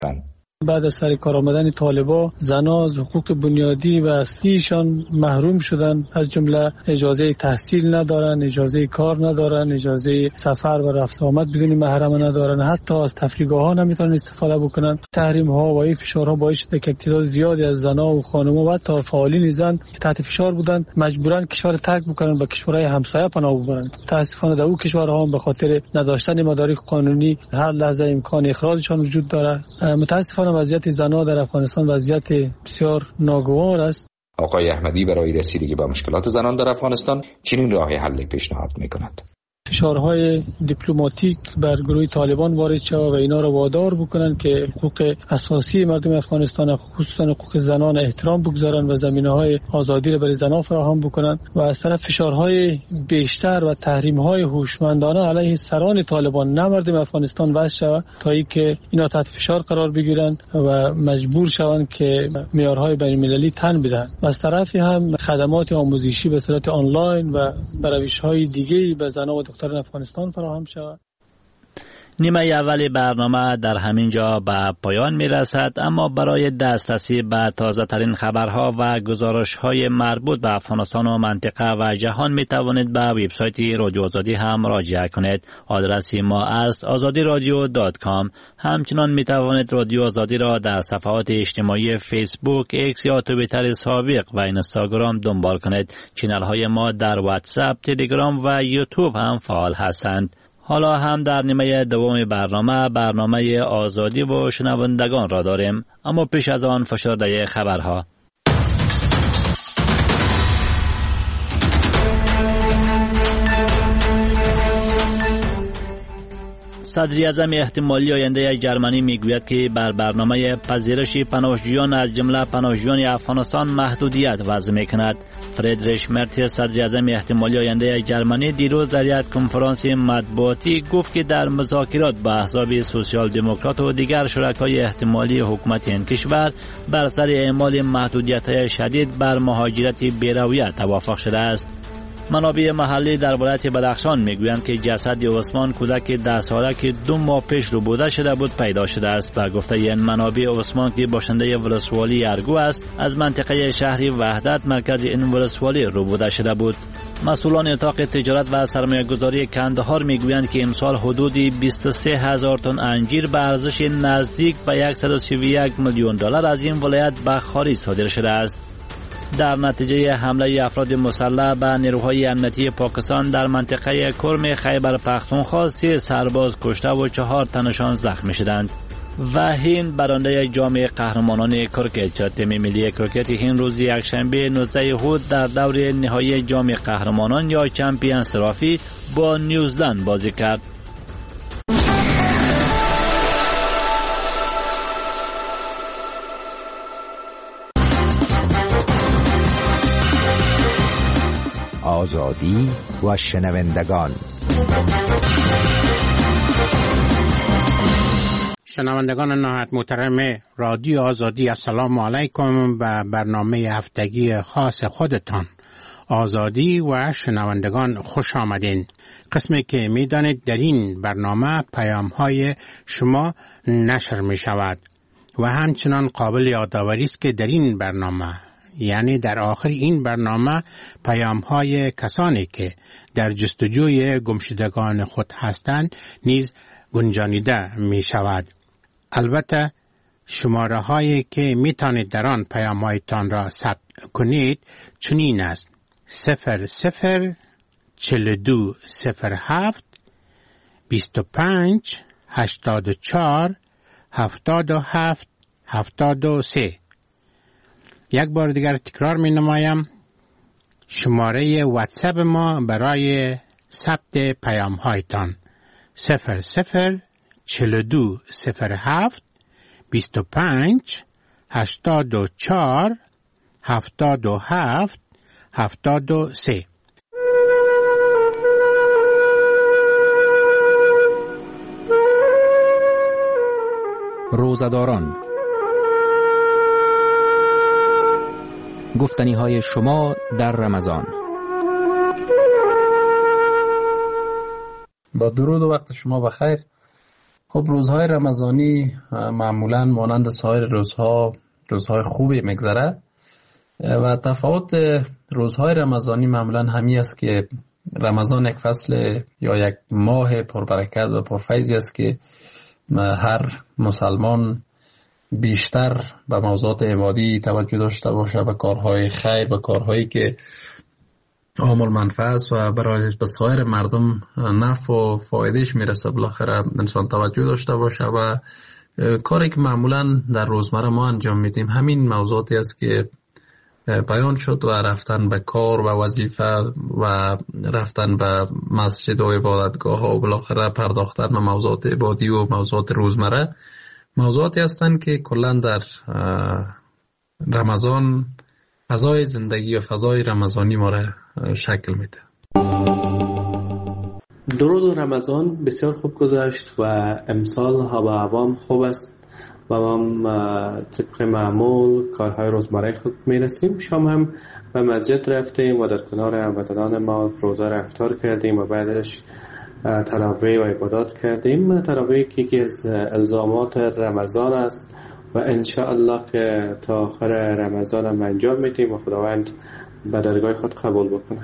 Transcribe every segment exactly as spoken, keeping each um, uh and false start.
بند. بعد از سر کار آمدن طالبا زنها از حقوق بنیادی و اصلیشان محروم شدن، از جمله اجازه تحصیل ندارن، اجازه کار ندارن، اجازه سفر و رفت آمد بدون محرم ندارن، حتی از تفریحگاه ها نمیتونن استفاده بکنن. تحریم ها و این فشارها باعث شده که تعداد زیادی از زنها و خانم‌ها و حتی فعالین زن تحت فشار بودن، مجبورن کشور ترک بکنن و کشورهای همسایه پناه ببرن. متاسفانه در اون کشورها هم به خاطر نداشتن مدارک قانونی هر لحظه امکان اخراجشان وجود داره. متاسفانه وضعیت زنان در افغانستان وضعیت بسیار ناگوار است. آقای احمدی برای رسیدگی به مشکلات زنان در افغانستان چنین راه حل پیشنهاد می‌کند. فشارهای دیپلماتیک بر گروه طالبان وارد شود و اینا را وادار بکنن که حقوق اساسی مردم افغانستان، خصوصا حقوق زنان، احترام بگذارن و زمینه‌های آزادی را برای زنان فراهم بکنن و از طرف فشارهای بیشتر و تحریم‌های هوشمندانه علیه سران طالبان نه مردم افغانستان وضع شود تا اینکه اینا تحت فشار قرار بگیرن و مجبور شوند که معیارهای بین‌المللی تن بدن. و از طرفی هم خدمات آموزشی به صورت آنلاین و روش‌های دیگه‌ای به زنان و دختران افغانستان فراهم شود. نیمه اول برنامه در همین جا به پایان می رسد، اما برای دسترسی به تازه ترین خبرها و گزارش های مربوط به افغانستان و منطقه و جهان می توانید به وبسایت رادیو آزادی هم مراجعه کنید. آدرس ما است آزادی رادیو دات کام. همچنان می توانید رادیو آزادی را در صفحات اجتماعی فیسبوک، ایکس یا توییتر سابق و اینستاگرام دنبال کنید. چینل های ما در واتساپ، تلگرام و یوتیوب هم فعال هستند. حالا هم در نیمه دوم برنامه برنامه آزادی و شنوندگان را داریم، اما پیش از آن فشرده خبرها. صدر اعظم احتمالی آینده جرمنی میگوید که بر برنامه پذیرش پناهجویان از جمله پناهجویان افغانستان محدودیت وضع میکند. فریدریش مرتز، صدر اعظم احتمالی آینده جرمنی، دیروز در یک کنفرانس مطبوعاتی گفت که در مذاکرات با احزاب سوسیال دموکرات و دیگر شرکای احتمالی حکومت این کشور بر سر اعمال محدودیت‌های شدید بر مهاجرت بی‌رویه توافق شده است. منابع محلی در ولایت بدخشان میگویند که جسد عثمان، کودک ده ساله که دو ماه پیش ربوده شده بود، پیدا شده است. به گفته این منابع، عثمان که باشنده ولسوالی ارگو است، از منطقه شهری وحدت مرکز این ولسوالی ربوده شده بود. مسئولان اتاق تجارت و سرمایه‌گذاری کندهار میگویند که امسال حدود بیست و سه هزار تن انجیر به ارزش نزدیک به صد و سی و یک میلیون دلار از این ولایت به خارج صادر شده است. در نتیجه حمله افراد مسلح به نیروهای امنیتی پاکستان در منطقه کرم خیبر پختونخوا، سه سرباز کشته و چهار تنشان زخمی شدند. و هند برنده جام قهرمانان کرکت شد. تیم ملی کرکت هند روز یکشنبه نوزده هود در دور نهایی جام قهرمانان یا چمپیونز ترافی با نیوزلند بازی کرد. آزادی و شنوندگان. شنوندگان نهایت محترم رادیو آزادی، السلام علیکم. به برنامه هفتگی خاص خودتان آزادی و شنوندگان خوش آمدین. قسمی که می دانید در این برنامه پیام های شما نشر می شود و همچنان قابل یادآوری است که در این برنامه، یعنی در آخر این برنامه، پیام های کسانی که در جستجوی گمشدگان خود هستند نیز گنجانیده می شود. البته شماره هایی که می توانید در آن پیام هایتان را ثبت کنید چنین است: صفر صفر چهل و دو صفر هفت بیست و پنج هشتاد و چهار هفتاد و هفت هفتاد و سه. یک بار دیگر تکرار می نمایم: شماره واتساپ ما برای ثبت پیام هایتان صفر صفر چهل و دو صفر هفت بیست و پنج هشتاد و چهار هفتاد و هفت هفتاد و سه. روزداران، گفتنی های شما در رمضان. با درود و وقت شما بخیر. خب روزهای رمضانی معمولا مانند سایر روزها روزهای خوبی میگذره و تفاوت روزهای رمضانی معمولا همی است که رمضان یک فصل یا یک ماه پربرکت و پرفیضی است که هر مسلمان بیشتر به موضوعات عبادی توجه داشته باشه، به کارهای خیر، به کارهایی که عامل منفعت و برای به سایر مردم نفع و فایدهش میرسه بالاخره انسان توجه داشته باشه و کاری که معمولا در روزمره ما انجام میدیم همین موضوعاتی است که بیان شد و رفتن به کار و وظیفه و رفتن به مسجد و عبادتگاه ها و بالاخره پرداختن به موضوعات عبادی و موضوعات روزمره موضوعاتی هستند که کلا در رمضان فضای زندگی و فضای رمضانی ما را شکل میده. دو روز رمضان بسیار خوب گذشت و امسال هوا هوام خوب است و ما طبق معمول کارهای روزمره خود میرسیم. شام هم به مسجد رفتیم و در کنار هموطنان ما روزه را افطار کردیم و بعدش تراویح و عبادات کردیم. تراویح که یکی از الزامات رمضان است و انشاءالله که تا آخر رمضان هم انجام میدیم و خداوند به درگاه خود قبول بکنه.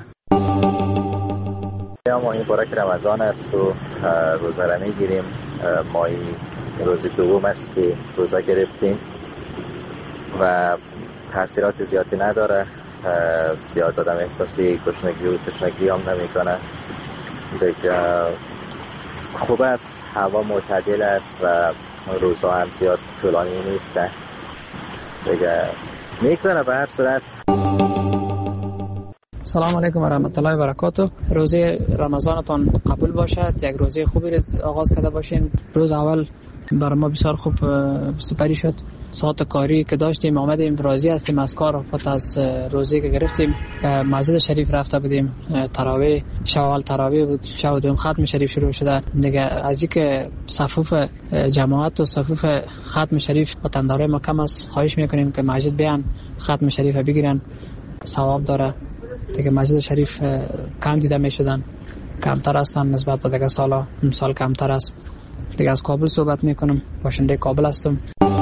ماه مبارک رمضان است و روزه را میگیریم. ماه روز دوم است که روزه گرفتیم و تاثیرات زیادی نداره. زیاد آدم احساسی گشنگی و تشنگی هم نمیکنه. دیگه خوب است، هوا معتدل است و روزها هم زیاد طولانی نیسته. دیگه میگذره. به هر صورت سلام علیکم و رحمت الله و برکاته. روزه رمضانتان قبول باشد. یک روزه خوبی را آغاز کرده باشین. روز اول برای ما بسیار خوب سپری شد. ساعت کاری که داشتیم آمدیم، راضی هستیم از کار. پس از روزه که گرفتیم مسجد شریف رفته بودیم. تراویح شب اول تراویح بود، شب دوم ختم شریف شروع شده. دیگه از اینکه صفوف جماعت و صفوف ختم شریف وطندارای ما کم است، خواهش میکنیم که مسجد بیان ختم شریف بگیرن، ثواب داره. دیگه مسجد شریف کم دیده میشدن، کمتر هستن نسبت به دیگه سالا. امسال کمتر است. دیگه از کابل صحبت میکنم، باشنده کابل هستم.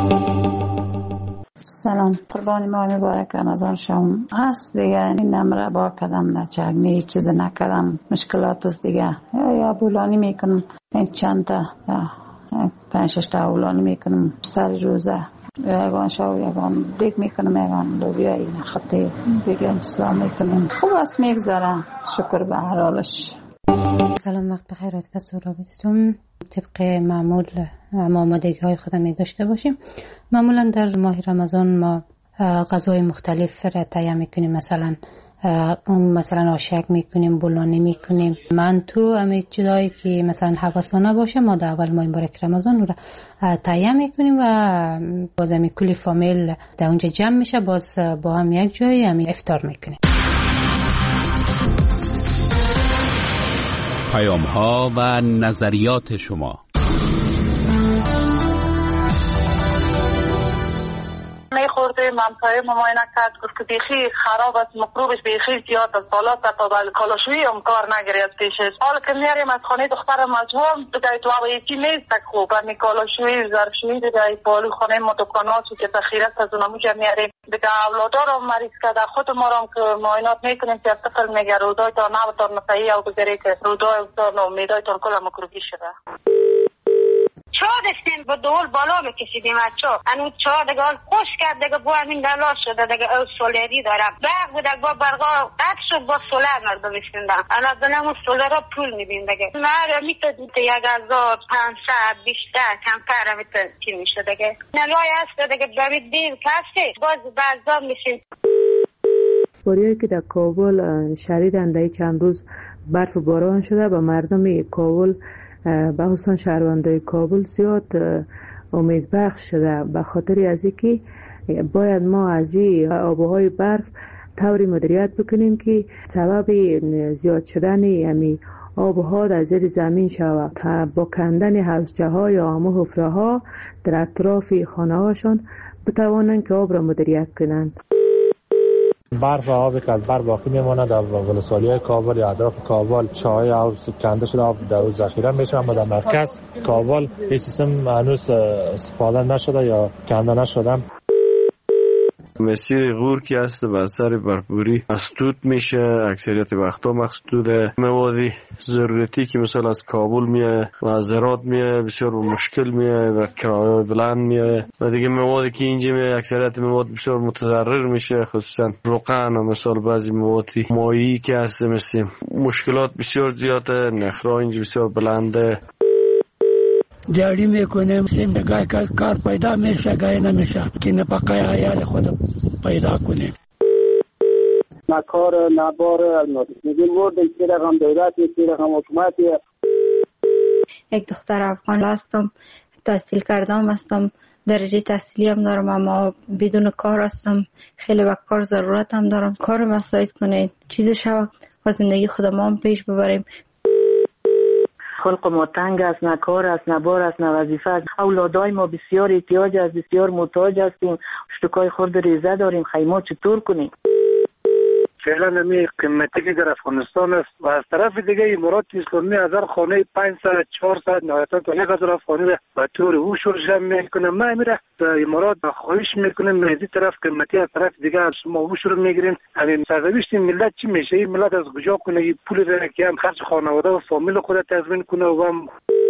سلام، قربانی ماه مبارک رمضان شما هست. دیگه این نمره با کدم نچگنی چیز نکردم، مشکلات است دیگه. یا یا بولانی میکنم، این چند تا پنج شش تا بولانی میکنم سر روزه. یگان شو یگان دیگ میکنم، یگان لوبیا این خطی دیگه انتظام میکنم. خوب است میگذره، شکر به هر حالش. سلام، وقت بخیر. از سورا بیستم. طبق معمول ما آمادگی های خودم می داشته باشیم. معمولا در ماه رمضان ما غذای مختلف را تهیه میکنیم. مثلا مثلا آشک میکنیم، بولانی میکنیم، منتو، همه چیزایی که مثلا حواسانه باشه ما در اول ماه مبارک رمضان را تهیه میکنیم و باز همی کلی فامیل در اونجا جمع میشه، باز با هم یک جایی همی افطار میکنیم. پیام ها و نظریات شما. میخورده منطقه مماینه کرد، گفت که بیخی خراب است، مکروبش بیخی زیاد است، بالا تا تا کالاشوی هم کار نگرید پیشش. حالا که میاریم از خانه دختر مجموعه دیگه تو هوا یکی نیست خوب، همی کالاشوی ظرفشویی دیگه بالو خانه ما دکاناتو که تخیرت از اونموجه میاریم دیگه. اولادا رو مریض کرده، خود ما رو که معاینات میکنیم که افتقل میگه رودای تا نبتان مسیحی او بگیره که رودای افتان و میدای تان کل مکروبی شده. چا داشتیم با دول بالا بکشیدیم از چا انو چا دیگه خوش کرد دیگه با همین دلا شده دیگه او سولری دارم برق بود با برقا قد شد با سولر مردم میشوندن. انا دلمو سولر را پول میدیم دیگه مره میتود یک هزار پانصد بیشتر کمتر میتود چی میشه دیگه نلای هست دیگه برید دیر کسی باز بعضا میشین. باریایی که در کابل شدیدن در چند روز برف و باران شده و مردم کابل به خصوص شهروندان کابل زیاد امید بخش شده، به خاطر از اینکه باید ما از این آبهای برف طوری مدیریت بکنیم که سبب زیاد شدن یعنی آبها در زیر زمین شود تا با کندن حوضچه ها یا آمو حفره ها در اطراف خانه هاشون بتوانند که آب را مدیریت کنند. برف و آبی که از بر باقی میمونه در ولسوالی‌های کابل یا اطراف کابل، چاهای او کنده شده آب در ذخیره میشه، اما در مرکز کابل این سیستم هنوز استفاده نشده یا کنده نشده. مسیر غور که هست به اثر برفوری مسدود میشه، اکثریت وقتا مسدود موادی ضرورتی که مثلا از کابل میه و از هرات میه بسیار مشکل میه و کرایه بلند میه و دیگه موادی که اینجا میه اکثریت مواد بسیار متضرر میشه، خصوصا روغن و مثلا بعضی موادی مایی که هست مثل مشکلات بسیار زیاده، نخرا اینجا بسیار بلنده. دیاری میکنیم سیم گای کار پیدا میشه گای نمیشه که نفقه عیال خود پیدا کنیم. نه کار نه بار میگیم ورد این رقم دولتی این رقم حکومتی. یک دختر افغان هستم، تحصیل کردم هستم، درجه تحصیلی هم دارم اما بدون کار هستم، خیلی وقت کار ضرورت هم دارم، کار مساعد کنید چیز شود و زندگی خودم هم پیش ببریم. خلق ما تنگ است، نه کار است، نه بار است، نه وظیفه است. اولادای ما بسیار احتیاج است، بسیار محتاج هستیم، اشتکای خورد ریزه داریم، خیمه چطور کنیم؟ فعلا نمی قیمتی که در افغانستان است و از طرف دیگه امارات اسلامی هزار خانه پانصد چهارصد نهایتا تا یک هزار افغانی را به طور او شرجم میکنه. ما میره در امارات خواهش میکنیم مهدی طرف قیمتی از طرف دیگه از شما او شروع میگیرین. همین سرنوشت ملت چی میشه؟ این ملت از کجا کنه این پول را که هم خرج خانواده و فامیل خود تضمین کنه و هم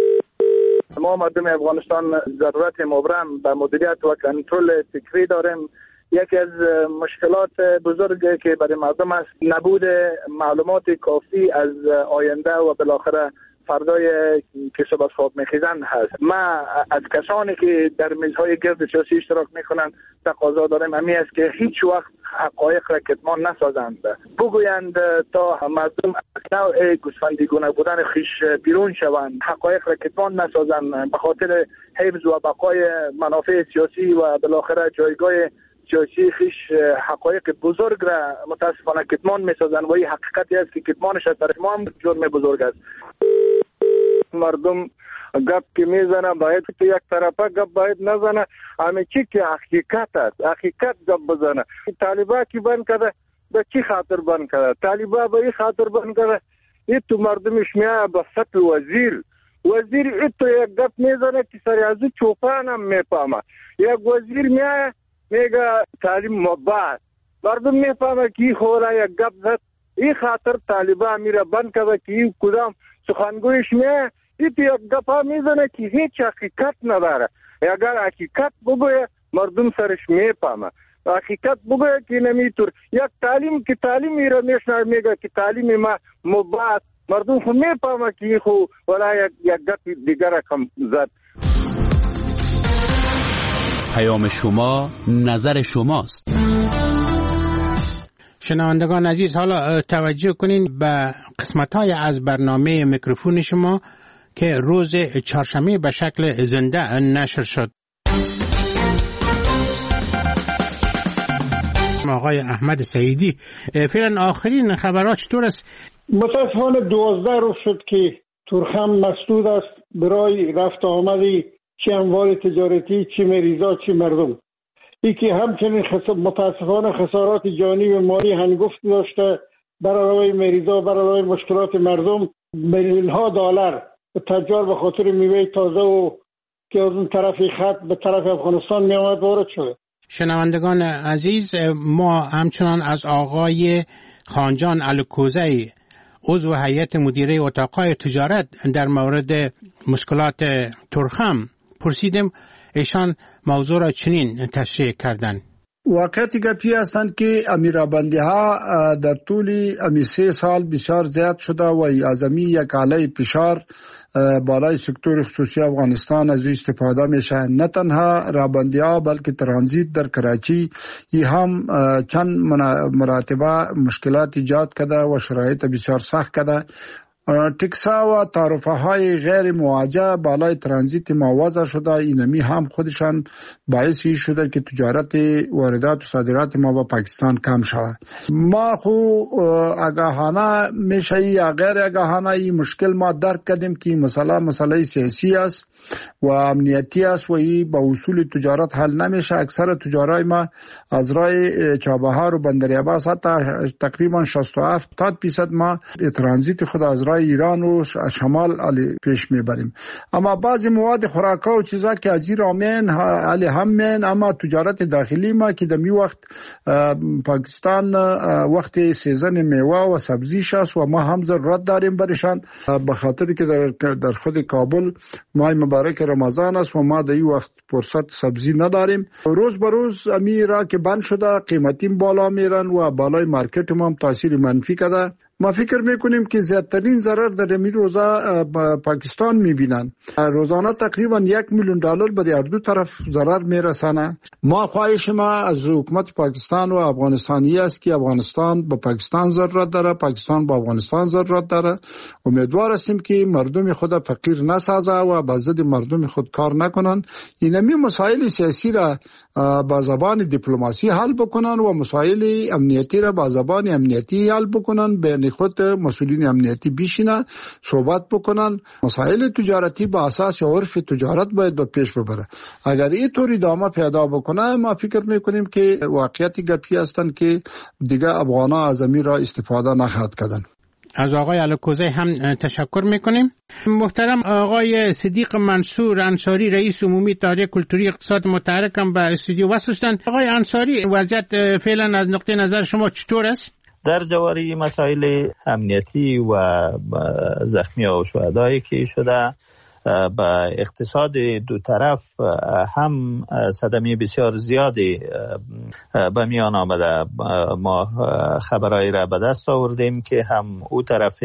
ما مردم افغانستان ضرورت مبرم به مدیریت و کنترل فکری داریم. یکی از مشکلات بزرگی که برای مردم است نبود معلومات کافی از آینده و بالاخره فردای کسب از خواب میخیزن هست. ما از کسانی که در میزهای گرد سیاسی اشتراک میکنند تقاضا داریم امی است که هیچ وقت حقایق را کتمان نسازند، بگویند تا مردم از نوع گوسفندیگونه بودن خیش بیرون شوند، حقایق را کتمان نسازند به خاطر حفظ و بقای منافع سیاسی و بالاخره جایگاه سیاسی خیش حقایق بزرگ را متاسفانه کتمان میسازن و این حقیقتی است که کتمانش از طرف ما هم جرم بزرگ است. مردم گپ که میزنه باید که یک طرفه گپ باید نزنه، همه چی که حقیقت است حقیقت گپ بزنه. طالبا کی بند کرده به چی خاطر بند کرده؟ طالبا به این خاطر بند کرده این تو مردمش میاد به سطح وزیر وزیر ای تو یک گپ میزنه که سری از چوپان هم میپامه. یک وزیر میاد میگه تعلیم مباح، مردم میفهمه که این خوره یک گپ زد، این خاطر طالبا میره بند کرده که این کدام سخنگویش میه این تو یک گپ ها میزنه که هیچ حقیقت نداره. اگر حقیقت بگویه مردم سرش میفهمه، حقیقت بگویه که نمیتور یک تعلیم که تعلیم میره میشنه میگه که تعلیم ما مباح، مردم خو میفهمه که این خو ولا یک, یک گپ دیگر رقم زد. پیام شما نظر شماست. شنوندگان عزیز، حالا توجه کنین به قسمت‌های از برنامه میکروفون شما که روز چهارشنبه به شکل زنده نشر شد. آقای احمد سعیدی، فعلا آخرین خبرات چطور است؟ متاسفانه دوازده روز شد که تورخم مسدود است برای رفت آمدی چه اموال تجارتی، چه مریضا، چه مردم. ای که همچنین خساب متاسفانه خسارات جانی و مالی هنگفت داشته برای مریضا، برای مشکلات مردم. میلیون ها دلار تجار به خاطر میوه تازه و که از اون طرف خط به طرف افغانستان می آمد وارد شده. شنوندگان عزیز، ما همچنان از آقای خانجان الکوزی، عضو هیئت مدیره اتاقهای تجارت، در مورد مشکلات تورخم پرسیدیم. ایشان موضوع را چنین تشریح کردند. واقعیتی گپی هستند که امیرابندی ها در طول امی سه سال بسیار زیاد شده و از امی یک علیه فشار بالای سکتور خصوصی افغانستان از استفاده میشه. نه تنها رابندی ها بلکه ترانزیت در کراچی ای هم چند مراتبه مشکلات ایجاد کرده و شرایط بسیار سخت کرده. تکسا و تعرفه های غیر مواجه بالای ترانزیت ما وضع شده. اینمی هم خودشان باعثی شده که تجارت واردات و صادرات ما با پاکستان کم شود. ما خو آگاهانه میشه یا غیر آگاهانه این مشکل ما درک کردیم که مسئله مسئله سیاسی است و امنیتی است و این با اصول تجارت حل نمیشه. اکثر تجارای ما از راه چابهار و بندر عباس حتی تقریبا شصت و هفت درصد ما ترانزیت خود از راه ایران و شمال علی پیش میبریم. اما بعضی مواد خوراکا و چیزا که از این رامین علی همین، اما تجارت داخلی ما که دمی وقت پاکستان وقت سیزن میوه و سبزی شاست و ما هم ضرورت داریم برشان، به خاطر که در, در خود کابل ماه مبارک رمضان است و ما در این وقت فرصت سبزی نداریم. روز به روز امی را که بند شده قیمتیم بالا میرن و بالای مارکت ما هم تاثیر منفی کرده. ما فکر میکنیم که زیادترین ضرر در این روزا پاکستان میبینن. روزانه تقریبا یک میلیون دلار به هر دو طرف ضرر میرسانه. ما خواهش ما از حکومت پاکستان و افغانستانی است که افغانستان به پاکستان ضرورت داره، پاکستان به افغانستان ضرورت داره. امیدوار هستیم که مردم خود فقیر نسازه و به ضد مردم خود کار نکنن. اینمی مسائل سیاسی را با زبان دیپلماسی حل بکنن و مسائل امنیتی را با زبان امنیتی حل بکنن. بین خود مسئولین امنیتی بیشینن صحبت بکنن. مسائل تجارتی با اساس عرف تجارت باید به پیش ببره. اگر این طور ادامه پیدا بکنه ما فکر میکنیم که واقعیتی گپی هستن که دیگه افغانا از امیر را استفاده نخواهد کردن. از آقای الکوزی هم تشکر میکنیم. محترم آقای صدیق منصور انصاری، رئیس عمومی اتحادیه کلتوری اقتصاد متحرک هم به استودیو وصل شدند. آقای انصاری، وضعیت فعلا از نقطه نظر شما چطور است؟ در جواری مسائل امنیتی و زخمی ها و شهدایی که شده، با اقتصاد دو طرف هم صدمه بسیار زیادی به میان آمده. ما خبرایی را به دست آوردیم که هم او طرف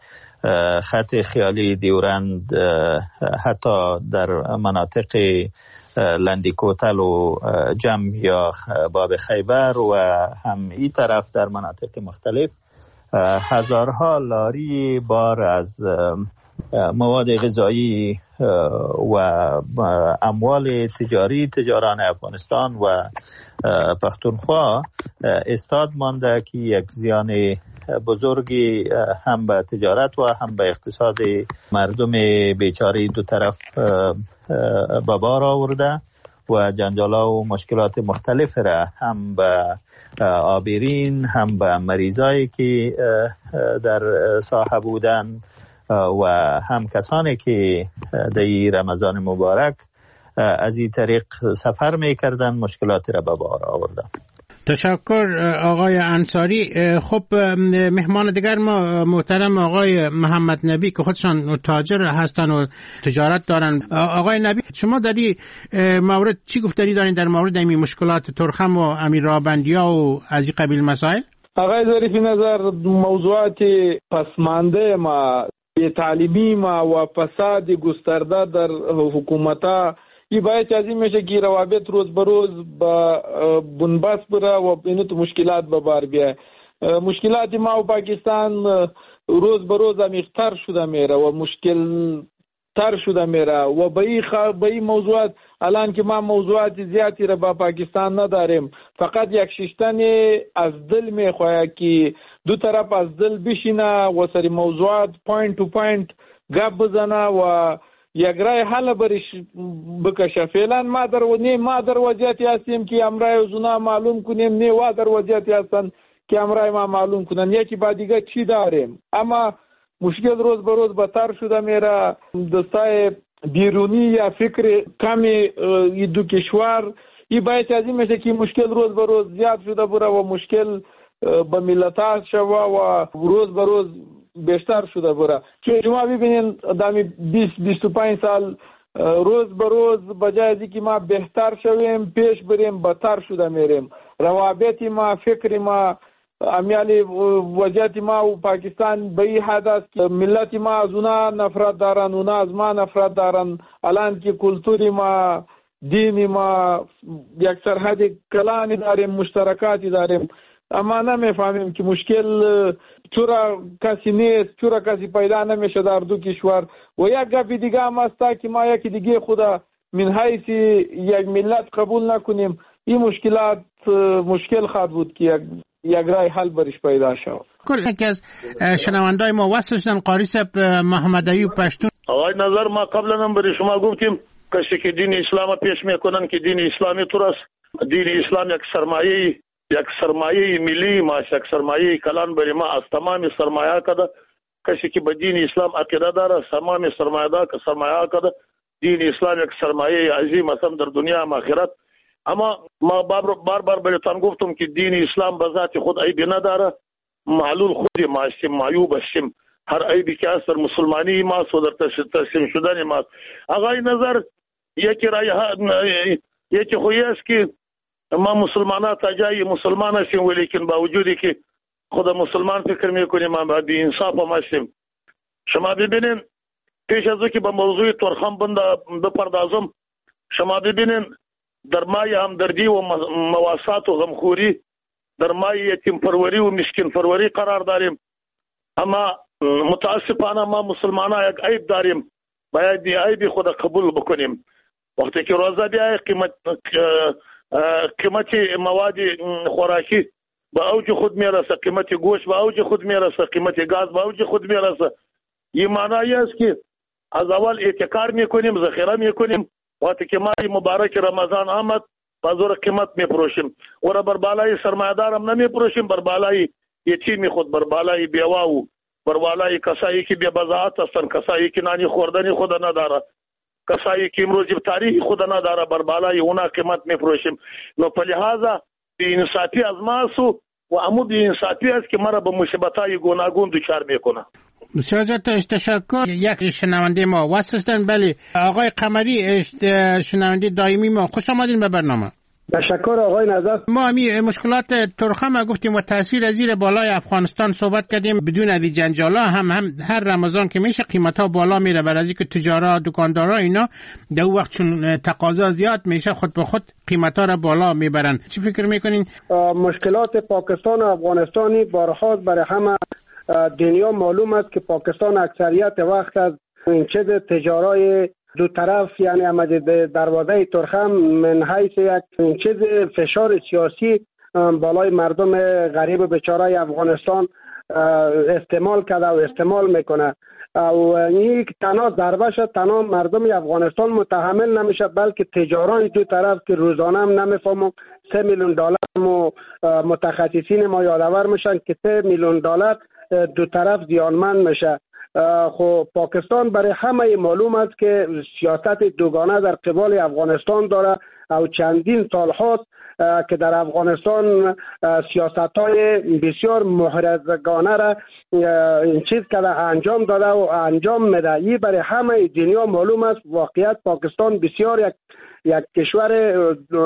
خط خیالی دیورند حتی در مناطق لندیکوتل و جم یا باب خیبر و هم این طرف در مناطق مختلف هزارها لاری بار از مواد غذایی و اموال تجاری تجاران افغانستان و پختونخوا استاد مانده که یک زیان بزرگی هم به تجارت و هم به اقتصاد مردم بیچاره دو طرف به بار آورده و جنجالا و مشکلات مختلف را هم به آبرین هم به مریضایی که در ساحه بودن و هم کسانی که در رمضان مبارک از این طریق سفر میکردن مشکلاتی را به بار آوردن. تشکر آقای انصاری. خب مهمان دیگر ما محترم آقای محمد نبی که خودشان تاجر هستن و تجارت دارن. آقای نبی، شما در این مورد چی گفتاری دارین در مورد این مشکلات ترخم و امیرابندیا و از این قبیل مسائل؟ آقای ظریفی نظر، موضوعات پسمانده ما، تعلیمی ما و فساد گسترده در حکومت ای باید از این میشه که روابط روز به روز با بنبست بره و اینو تو مشکلات به بار بیه. مشکلات ما و پاکستان روز به روز عمیق‌تر شده میره و مشکل تر شده میره و به این به این موضوعات الان که ما موضوعات زیادی را با پاکستان نداریم، فقط یک ششتن از دل میخواه که دو طرف از دل بشینه و سری موضوعات پوینت تو پوینت گپ بزنه و یک رای حل برش بکشه. فعلا ما در و نه ما در وضعیتی هستیم که امرای زنا معلوم کنیم، نه و در وضعیتی هستن که امرای ما معلوم کنن یکی با دیگه چی داریم. اما مشکل روز به روز بدتر شده میره. دستای بیرونی یا فکر کمی دو کشور ای باید از این میشه که مشکل روز به روز زیاد شده بره و مشکل به ملت شوه و روز به روز بیشتر شده بره. چون شما ببینید دامی بیست بیست و پنج سال روز به روز بجای از اینکه ما بهتر شویم پیش بریم بدتر شده میریم. روابط ما، فکر ما، امیالی وضعیت ما و پاکستان به این حد است که ملت ما از اونا نفرت دارن، اونا از ما نفرت دارن. الان که کلتوری ما، دینی ما یک سرحد کلانی داریم، مشترکاتی داریم، اما نمیفهمیم که مشکل چرا کسی نیست، چرا کسی پیدا نمیشه در دو کشور. و یک گپ دیگه هم است که ما یکی دیگه خدا من حیث یک ملت قبول نکنیم. این مشکلات مشکل خواهد بود که یک یک رای حل برش پیدا شود. یکی از شنوندای ما وصل شدن، قاری صاحب محمد ایوب پشتون. آقای نظر، ما قبلا هم برای شما گفتیم کسی که دین اسلام پیش میکنن که دین اسلامی تو است. دین اسلام یک سرمایه یک سرمایه ملی ما، یک سرمایه کلان برای ما از تمام سرمایه کده. کسی که به دین اسلام عقیده داره تمام سرمایه دار که سرمایه کده. دین اسلام یک سرمایه عظیم است در دنیا و آخرت. اما ما بار بار بار بهتون گفتم که دین اسلام به ذات خود عیب نداره. معلول خود ما هستیم، معیوب هستیم. هر عیبی که است در مسلمانی ما و در تسلیم شدن ما. آقای نظر، یکی رای یکی خویی است که ما مسلمانات جای مسلمان هستیم، ولیکن با وجودی که خود مسلمان فکر میکنیم ما بی انصاف هم هستیم. شما ببینین پیش از او که به موضوع تورخم بپردازم، شما ببینین در مای همدردی و مواسات و غمخوری، در مای یتیم پروری و مسکین پروری قرار داریم. اما متاسفانه ما مسلمانان یک عیب داریم، باید دی عیب خود قبول بکنیم. وقتی که روزه بیای قیمت قیمت مواد خوراکی به اوج خود میرسه، قیمت گوشت به اوج خود میرسه، قیمت گاز به اوج خود میرسه. این معنی است که از اول احتکار میکنیم، ذخیره میکنیم. وقتی که ماه مبارک رمضان آمد بازار قیمت میپروشیم و را بر بالای سرمایه‌دار هم نمیپروشیم، بر بالای یتیم خود، بر بالای بیوه و بر بالای کسایی که بی بضاعت هستند، کسایی که نانی خوردنی خود نداره، کسایی که امروز تاریخ خود نداره، بر بالای اونا قیمت میپروشیم. نو په لحاظه بی انصافی از ماسو و امو بی انصافی است که مرا به مصیبت‌های گوناگون دچار میکنه. بسیار تشکر. یک شنونده ما وصل هستند. بله آقای قمری، شنونده دائمی ما، خوش آمدین به برنامه. تشکر آقای نظر. ما همی مشکلات تورخم گفتیم و تاثیر زیر بالای افغانستان صحبت کردیم. بدون از جنجالا هم هم هر رمضان که میشه قیمت ها بالا میره، برای از اینکه تجارا دکاندارا اینا در وقت چون تقاضا زیاد میشه خود به خود قیمت ها را بالا میبرن. چی فکر میکنین؟ مشکلات پاکستان و افغانستانی بارها برای همه دنیا معلوم است که پاکستان اکثریت وقت از این چیز تجارای دو طرف، یعنی آمده به دروازه تورخم من حیث یک چیز فشار سیاسی بالای مردم غریب بیچاره افغانستان استعمال کرده و استعمال میکنه و این تنها ضربه شد، تنها مردم افغانستان متحمل نمیشه، بلکه تجاران دو طرف که روزانه هم نمیفهمم سه میلیون دلار و متخصصین ما یادآور میشن که سه میلیون دلار دو طرف زیانمند میشه. خب پاکستان برای همه معلوم است که سیاست دوگانه در قبال افغانستان داره و چندین سال هاست که در افغانستان سیاست‌های بسیار محرزگانه را این چیز که انجام داده و انجام میده. این برای همه دنیا معلوم است. واقعیت پاکستان بسیار یک یک کشور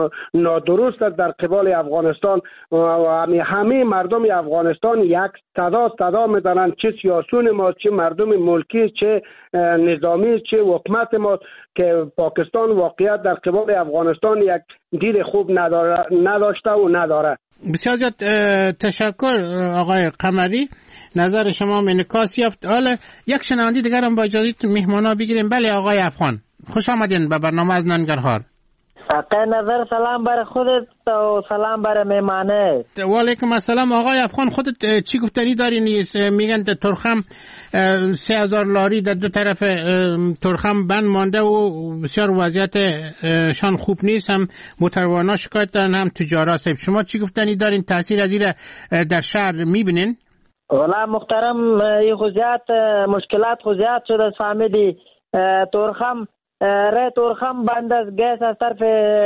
نادرست است در قبال افغانستان و همه مردم افغانستان یک صدا صدا میدانند، چه سیاسون ما، چه مردم ملکی، چه نظامی، چه حکومت ما، که پاکستان واقعیت در قبال افغانستان یک دید خوب نداره، نداشته و نداره. بسیار زیاد تشکر آقای قمری، نظر شما انعکاس یافت. حالا یک شنونده دیگر هم با اجازه مهمانا بگیریم. بله آقای افغان، خوش آمدین به برنامه از ننگرهار. آقای نظر سلام برای خودت و سلام برای مهمانه. و علیکم السلام. آقای افغان، خودت چی گفتنی داری؟ میگن تورخم سه هزار لاری در دو طرف تورخم بند مانده و بسیار وضعیت شان خوب نیست، هم متروانا شکایت دارن هم تجارا صاحب. شما چی گفتنی دارین؟ تاثیر از این در شهر میبینین؟ والا محترم، این خوزیات مشکلات خوزیات شد از فهمیدی تورخم ره تورخم بند از گیس از طرف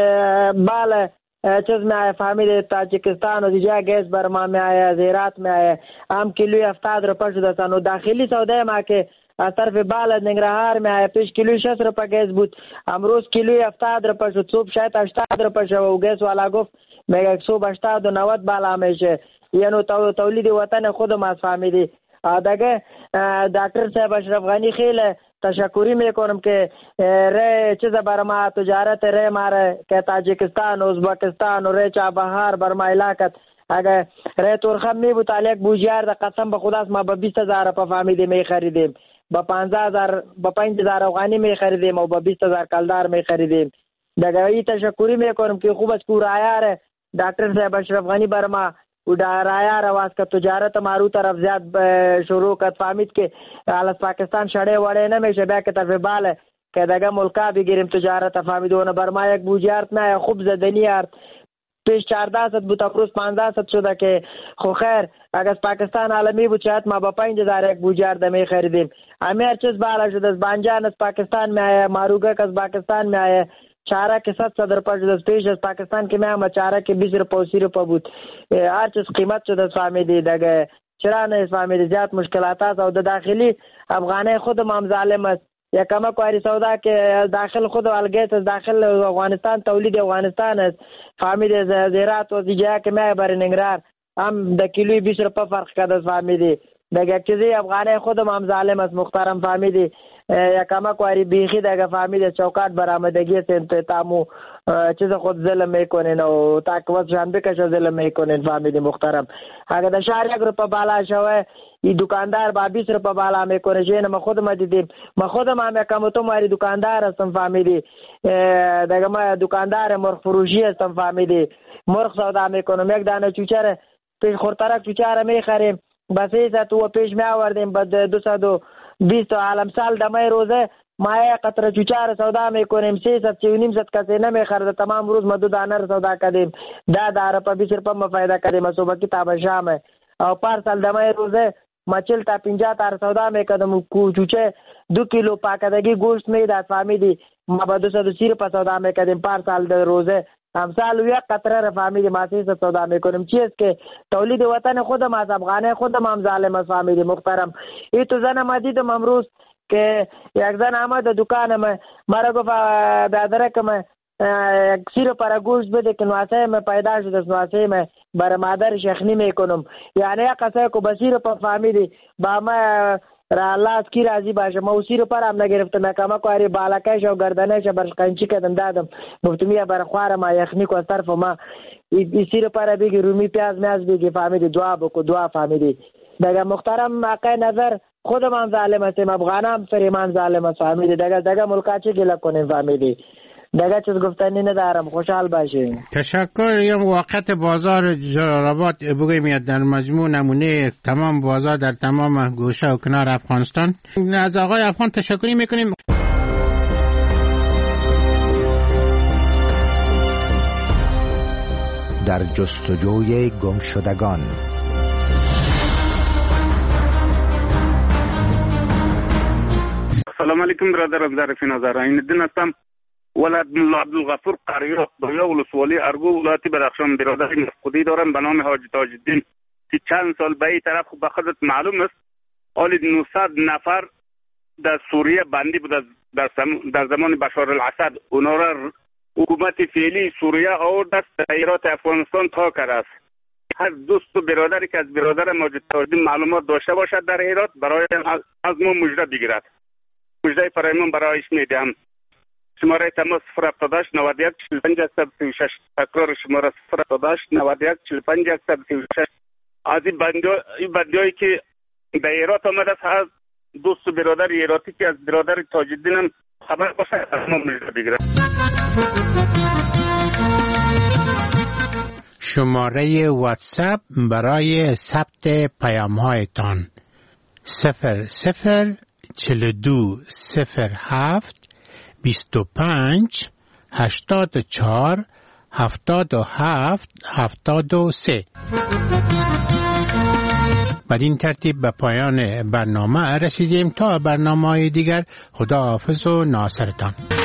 بال چیز می آیه فهمیده تاجیکستان و دیجا گیس برما می آیه، زیرات می آیه، هم کیلوی هفتاد روپا شده سن و داخلی سوده ما که از طرف بال ننگرهار می آیه پیش کیلوی شست روپا گیس بود، امروز کیلوی هفتاد روپا شد، صبح شاید هشتاد روپا شد و گیس والا گفت میگه صبح هشتاد و نود بالا میشه. یعنی تولید وطن خودم از فهمیدی. دیگه دکتر صاحب اشرف غنی خیلی تشکری میکنم که ره چیز برما تجارت ره ماره که تاجیکستان و ازبکستان و ره چابهار برما علاقت اگه ره تورخم می بود علیک بوجیار ده قسم به خداست ما با بیست هزار پا فهمیده می خریدیم، با پانزده هزار با پنج هزار افغانی می خریدیم و با بیست هزار کلدار می خریدیم. دیگه ای تشکری میکنم که خوب از کور آیاره دکتر صاحب اشرف غنی برما و رایا رواز که تجارت مارو طرف زیاد شروع کرد، فهمید که از پاکستان شړې وړې نمیشه، بیا که طرف باله که دیگه ملکا بگیریم تجارت، فهمید اون برما یک بوجارت نه خوب زدنی ارد پیش چهارده ست بود امروز پانزده ست شده که خو خیر اگر پاکستان عالمی بود شاید ما با پنج هزار یک بوجارد می خریدیم. همه هر چیز بالا شده است، بانجان از پاکستان می آیه، ماروگک از پاکستان می آیه، چاره که صد صد روپا شده است، پیش از پاکستان که می آمد چاره که بیست روپا و سی روپا بود، هر چیز قیمت شده است. فهمیدی دیگه چرا نه فهمیدی زیاد مشکلات است و داخلی افغانه خود هم ظالم است. یا کما کواری سودا که داخل خود الگیت از داخل افغانستان تولید افغانستان است، فهمیدی زیرات و زیجا که می بر نگران هم د کیلوی بیست روپا فرق کرده. فهمیدی دیگه چیزی افغانه خود هم ظالم است محترم. فهمیدی یا کما کواری بیخی دیگه فهمیدی چوکات برآمدگی سنت تامو چیز خود ظلم میکنین و تاکوت جان بکشه ظلم میکنین. فهمیدی محترم اگه د شهر یک روپا بالا شوه ای دکاندار با بیست روپا بالا میکنه. جین ما خود ما دیدیم، ما خودم هم یکم تو ماری دکاندار هستم. فهمیدی دیگه ما دکاندار مرغ فروشی هستم. فهمیدی مرغ سودا میکنم، یک دانه چوچه پیش خورترک چوچه میخریم بس ایسا تو پیش می آوردیم بعد دو سد و بیست عالم سال دمای روزه ما یک قطره چوچه سودا میکنیم سی ست سی و نیم ست کسی نمیخرده، تمام روز ما دو دانه سودا کردیم، ده ده روپا بیست روپا ما فایده کردیم صبح کتاب شامه او پر سال دمای روزه ما چل تا پنجاه تا سودا میکردم چوچه دو کیلو پاکدگی گوشت میداد. فهمیدی ما با دو سد و سی روپا سودا میکردیم پر سال در روزه، امثال یک قطره را فهمیدی ما سی ست سودا میکنیم. چیز که تولید وطن خودم از افغانه خودم هم ظالم است. فهمیدی محترم ای تو زن ما دیدم امروز که یک زن آمد دکان ما مرا گفت برادر که من یک سی روپا را گوشت بده که نواسه من پیدا شده است، نواسه من برای مادر شخنی میکنم، یعنی یک قصه که با سی روپا فهمیدی با ما را الله از کی راضی باشه. ما او سی روپا را هم نگرفتم، کما کواری بالکش و گردنش برش قنچی کردم دادم گفتم برای خوار ما یخنی کو از طرف ما ای سی روپا را بگی رومی پیاز میاز بگی. فهمیدی دعا بکو دعا. فهمیدی دیگه محترم آقای نظر خودم هم ظالم هستیم، افغان هم فریمان ظالم است. فهمیدی دیگه دیگه ملکا چی گله کنیم. فهمیدی دیگه چیز گفتنی ندارم، خوشحال باشین. تشکر. یا وقت بازار جلال‌آباد بگویم در مجموع نمونه تمام بازار در تمام گوشه و کنار افغانستان. از آقای افغان تشکری میکنیم. در جستجوی گمشدگان. سلام علیکم برادران، ظریف نظر عین‌الدین هستم، ولد ملا عبدالغفور قریه دایا ولسوالی ارگو ولایت بدخشان. برادر مفقودی دارم به نام حاجی تاج الدین که چند سال به این طرف به خودت معلوم است حالی نهصد نفر در سوریه بندی بود در, در زمان بشار الاسد. اونا را حکومت فعلی سوریه آورد است ایرات افغانستان تا کرده است. هر دوست و برادری که از برادر ماجد تاج الدین معلومات داشته باشد در هرات برای از ما مژده بگیرد. مژده فرایمان برایش میدهم. شماره تماس صفر هفتاد و هشت نود و یک چهل و پنج صد و سی و شش. تکرار شماره صفر هفتاد و هشت نود و یک چهل و پنج صد و سی و شش. از این بندیایی که در هرات آمده است هر دوست و برادر هراتی که از برادر تاج الدین هم خبر باشه از ما مژده بگیرد. شماره واتساپ برای ثبت پیام هایتان صفر صفر چهل و دو صفر هفت بیست و پنج هشتاد و چهار هفتاد و هفت هفتاد و سه. بدین ترتیب به پایان برنامه رسیدیم. تا برنامه‌های دیگر خداحافظ و ناصرتان.